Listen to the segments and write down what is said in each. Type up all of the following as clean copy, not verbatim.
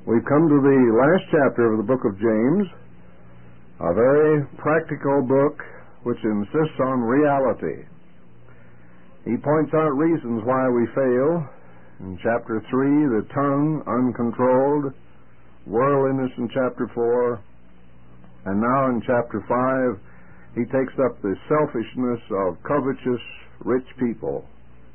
We've come to the last chapter of the book of James, a very practical book which insists on reality. He points out reasons why we fail. In chapter 3, the tongue uncontrolled, worldliness in chapter 4, and now in chapter 5, he takes up the selfishness of covetous rich people.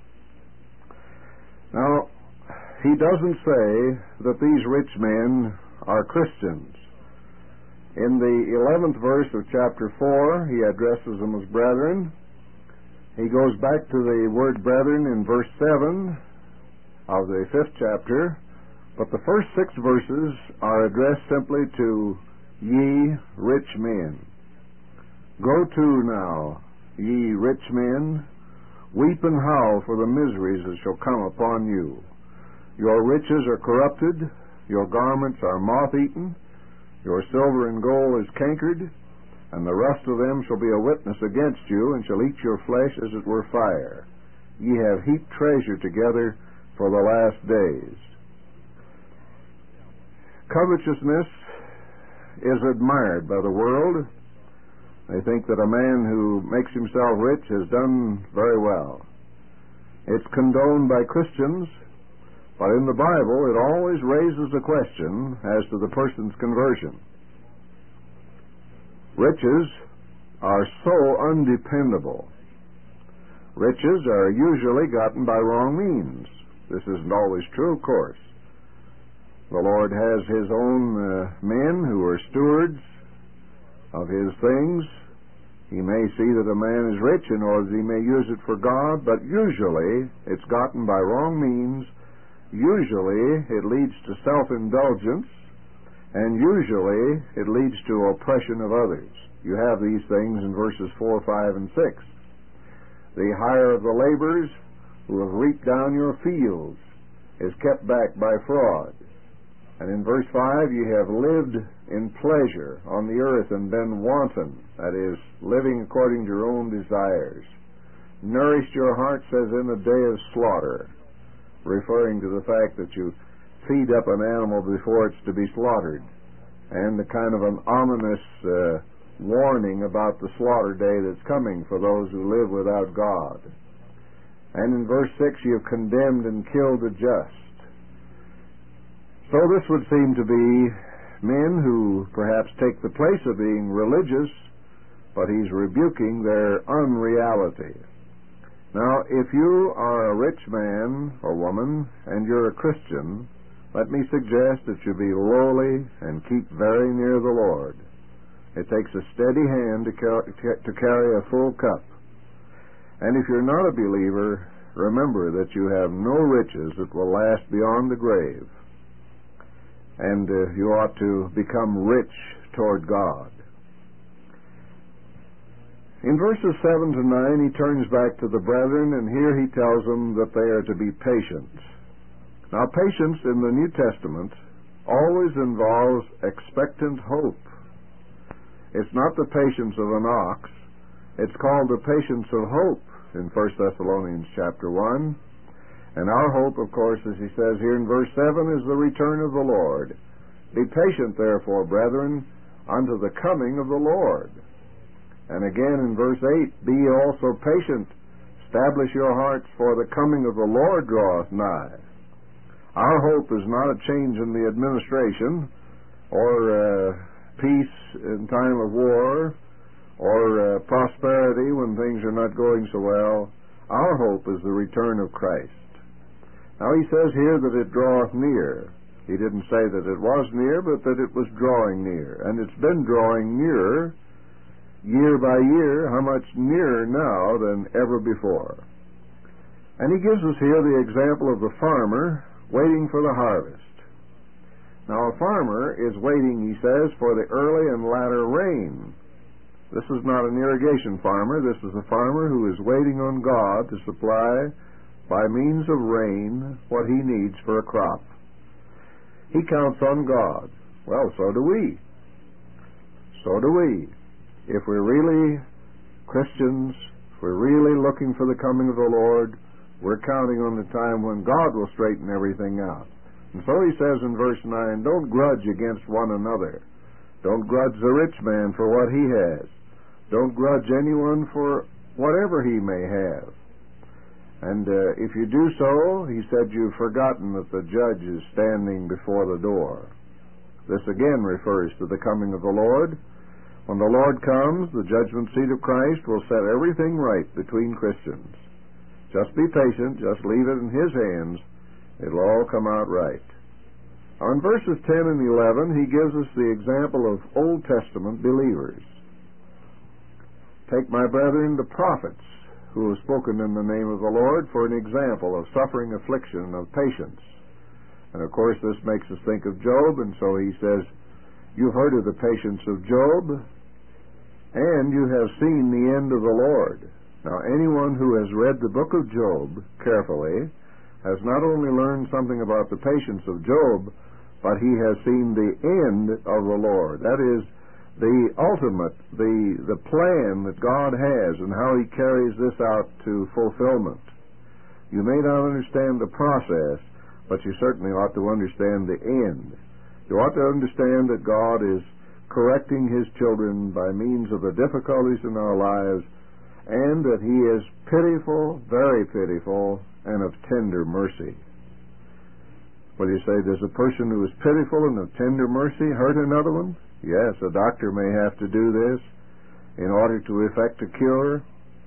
Now, he doesn't say that these rich men are Christians. In the 11th verse of chapter 4, he addresses them as brethren. He goes back to the word brethren in verse 7 of the 5th chapter, but the first 6 verses are addressed simply to ye rich men. Go to now, ye rich men, weep and howl for the miseries that shall come upon you. Your riches are corrupted, your garments are moth-eaten, your silver and gold is cankered, and the rust of them shall be a witness against you, and shall eat your flesh as it were fire. Ye have heaped treasure together for the last days. Covetousness is admired by the world. They think that a man who makes himself rich has done very well. It's condoned by Christians, but in the Bible it always raises a question as to the person's conversion. Riches are so undependable. Riches are usually gotten by wrong means. This isn't always true, of course. The Lord has His own men who are stewards of His things. He may see that a man is rich in order that he may use it for God, but usually it's gotten by wrong means. Usually it leads to self-indulgence, and usually it leads to oppression of others. You have these things in verses 4, 5, and 6. The hire of the laborers who have reaped down your fields is kept back by fraud. And in verse 5, you have lived in pleasure on the earth and been wanton, that is, living according to your own desires. Nourished your hearts as in a day of slaughter, referring to the fact that you feed up an animal before it's to be slaughtered, and the kind of an ominous warning about the slaughter day that's coming for those who live without God. And in verse 6, you have condemned and killed the just. So this would seem to be men who perhaps take the place of being religious, but he's rebuking their unreality. Now, if you are a rich man or woman and you're a Christian, let me suggest that you be lowly and keep very near the Lord. It takes a steady hand to carry a full cup. And if you're not a believer, remember that you have no riches that will last beyond the grave. And you ought to become rich toward God. In verses 7 to 9, he turns back to the brethren, and here he tells them that they are to be patient. Now, patience in the New Testament always involves expectant hope. It's not the patience of an ox. It's called the patience of hope in 1 Thessalonians chapter 1. And our hope, of course, as he says here in verse 7, is the return of the Lord. Be patient, therefore, brethren, unto the coming of the Lord. And again in verse 8, be ye also patient, establish your hearts, for the coming of the Lord draweth nigh. Our hope is not a change in the administration, or peace in time of war, or prosperity when things are not going so well. Our hope is the return of Christ. Now he says here that it draweth near. He didn't say that it was near, but that it was drawing near. And it's been drawing nearer year by year, how much nearer now than ever before. And he gives us here the example of the farmer waiting for the harvest. Now a farmer is waiting, he says, for the early and latter rain. This is not an irrigation farmer. This is a farmer who is waiting on God to supply, by means of rain, what he needs for a crop. He counts on God. Well, so do we. So do we. If we're really Christians, if we're really looking for the coming of the Lord, we're counting on the time when God will straighten everything out. And so he says in verse 9, don't grudge against one another. Don't grudge the rich man for what he has. Don't grudge anyone for whatever he may have. And if you do so, he said, you've forgotten that the judge is standing before the door. This again refers to the coming of the Lord. When the Lord comes, the judgment seat of Christ will set everything right between Christians. Just be patient, just leave it in his hands. It'll all come out right. On verses 10 and 11, he gives us the example of Old Testament believers. Take my brethren, the prophets, who have spoken in the name of the Lord, for an example of suffering, affliction, and of patience. And of course this makes us think of Job, and so he says, you've heard of the patience of Job, and you have seen the end of the Lord. Now anyone who has read the book of Job carefully has not only learned something about the patience of Job, but he has seen the end of the Lord. That is, the ultimate, the plan that God has and how he carries this out to fulfillment. You may not understand the process, but you certainly ought to understand the end. You ought to understand that God is correcting his children by means of the difficulties in our lives, and that he is pitiful, very pitiful, and of tender mercy. What do you say? Does a person who is pitiful and of tender mercy hurt another one? Yes, a doctor may have to do this in order to effect a cure.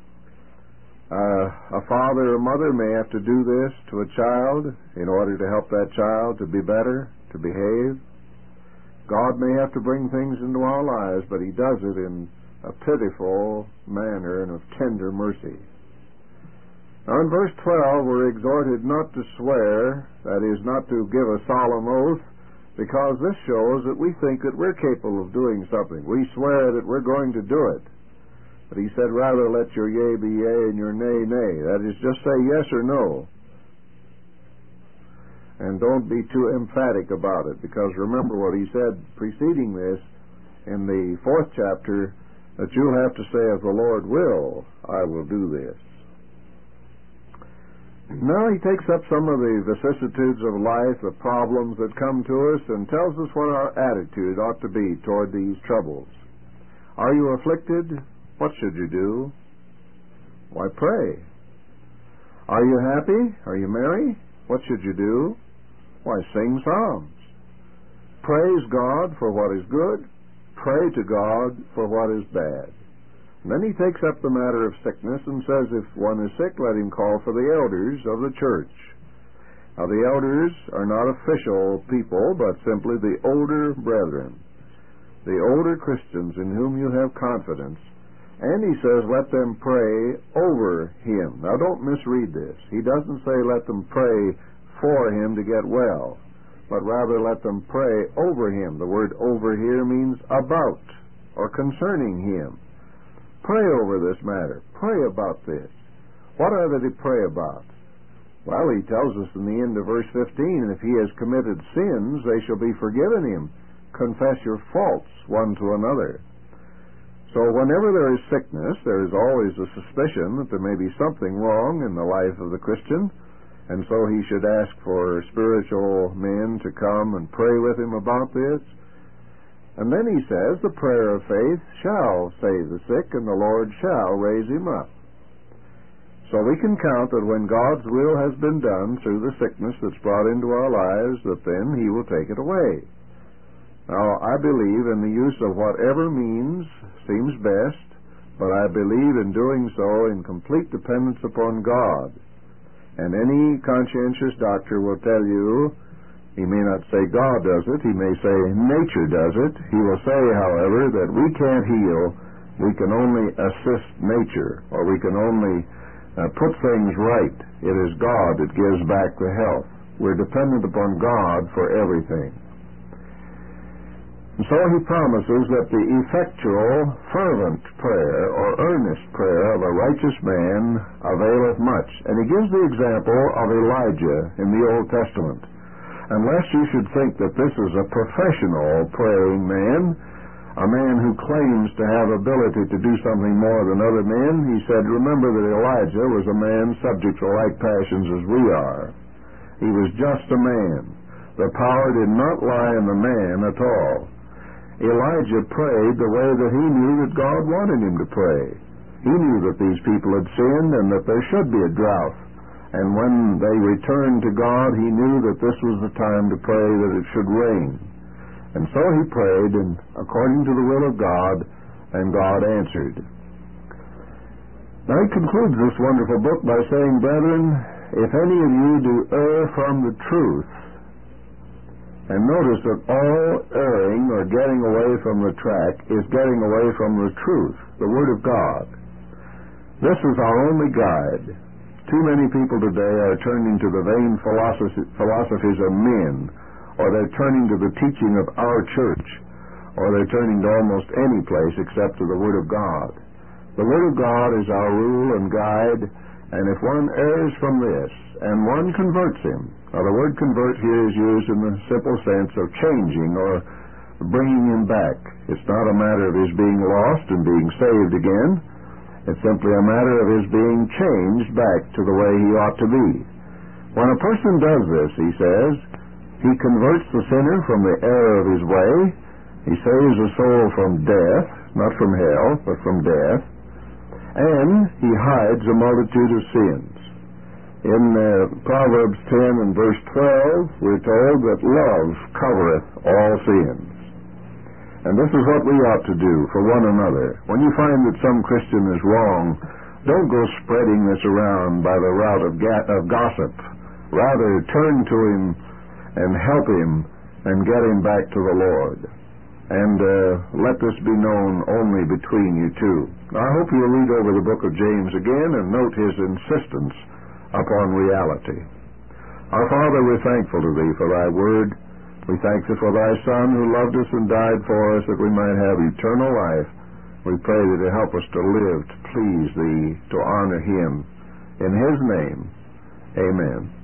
A father or mother may have to do this to a child in order to help that child to be better, to behave. God may have to bring things into our lives, but he does it in a pitiful manner and of tender mercy. Now in verse 12, we're exhorted not to swear, that is, not to give a solemn oath, because this shows that we think that we're capable of doing something. We swear that we're going to do it. But he said, rather let your yea be yea and your nay, nay. That is, just say yes or no. And don't be too emphatic about it, because remember what he said preceding this in the 4th chapter, that you'll have to say, if the Lord will, I will do this. Now he takes up some of the vicissitudes of life, the problems that come to us, and tells us what our attitude ought to be toward these troubles. Are you afflicted? What should you do? Why, pray. Are you happy? Are you merry? What should you do? Why, sing psalms. Praise God for what is good. Pray to God for what is bad. And then he takes up the matter of sickness and says, if one is sick, let him call for the elders of the church. Now, the elders are not official people, but simply the older brethren, the older Christians in whom you have confidence. And he says, let them pray over him. Now, don't misread this. He doesn't say let them pray for him to get well, but rather let them pray over him. The word over here means about or concerning him. Pray over this matter. Pray about this. What are they to pray about? Well, he tells us in the end of verse 15, if he has committed sins, they shall be forgiven him. Confess your faults one to another. So whenever there is sickness, there is always a suspicion that there may be something wrong in the life of the Christian, and so he should ask for spiritual men to come and pray with him about this. And then he says, the prayer of faith shall save the sick, and the Lord shall raise him up. So we can count that when God's will has been done through the sickness that's brought into our lives, that then he will take it away. Now, I believe in the use of whatever means seems best, but I believe in doing so in complete dependence upon God. And any conscientious doctor will tell you, he may not say God does it, he may say nature does it. He will say, however, that we can't heal, we can only assist nature, or we can only put things right. It is God that gives back the health. We're dependent upon God for everything. And so he promises that the effectual, fervent prayer or earnest prayer of a righteous man availeth much. And he gives the example of Elijah in the Old Testament. Unless you should think that this is a professional praying man, a man who claims to have ability to do something more than other men, he said, remember that Elijah was a man subject to like passions as we are. He was just a man. The power did not lie in the man at all. Elijah prayed the way that he knew that God wanted him to pray. He knew that these people had sinned and that there should be a drought. And when they returned to God, he knew that this was the time to pray that it should rain. And so he prayed, and according to the will of God, and God answered. Now he concludes this wonderful book by saying, brethren, if any of you do err from the truth, and notice that all erring or getting away from the track is getting away from the truth, the Word of God. This is our only guide. Too many people today are turning to the vain philosophies of men, or they're turning to the teaching of our church, or they're turning to almost any place except to the Word of God. The Word of God is our rule and guide, and if one errs from this, and one converts him. Now, the word convert here is used in the simple sense of changing or bringing him back. It's not a matter of his being lost and being saved again. It's simply a matter of his being changed back to the way he ought to be. When a person does this, he says, he converts the sinner from the error of his way. He saves the soul from death, not from hell, but from death. And he hides a multitude of sins. In Proverbs 10 and verse 12, we're told that love covereth all sins. And this is what we ought to do for one another. When you find that some Christian is wrong, don't go spreading this around by the route of gossip. Rather, turn to him and help him and get him back to the Lord. And let this be known only between you two. Now, I hope you'll read over the book of James again and note his insistence upon reality. Our Father, we're thankful to Thee for Thy Word. We thank Thee for Thy Son who loved us and died for us that we might have eternal life. We pray that He'll help us to live, to please Thee, to honor Him. In His name, amen.